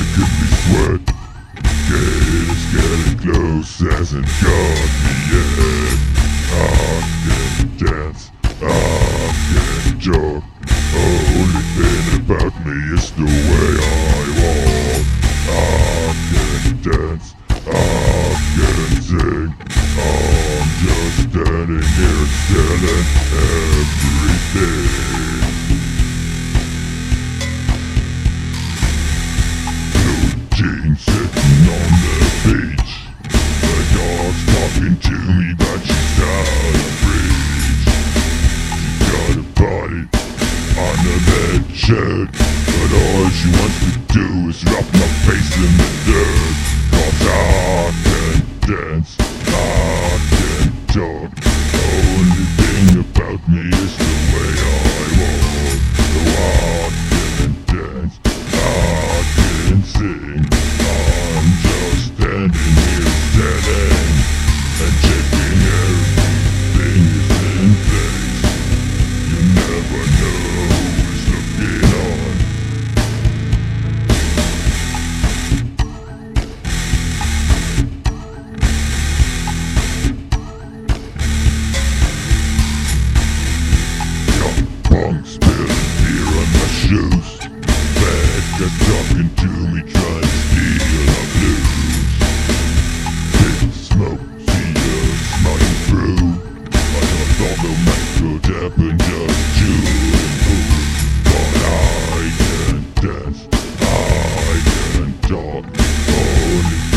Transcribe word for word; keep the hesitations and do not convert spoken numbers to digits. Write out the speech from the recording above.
making me sweat. It's getting close, hasn't got me yet. I can dance, I can talk. Only thing about me is the way I walk. I can dance, I can sing. I'm just standing here selling everything. Jeans sitting on the beach. The dog's talking to me, but she's out of reach. She's got a body on the bed shed, but all she wants to do is rub my face in the dirt. Cause I can dance, I can talk. Only thing about me is the way I walk. So I can dance, I can sing. I'm just standing here standing and checking everything is in place. You never know who's looking on. Young punk spilling beer on my shoes. Bad guys talking to me, trying to steal our blues. Big smoke, see us smiling through. I thought the night could happen just you and who. But I can dance, I can talk. Only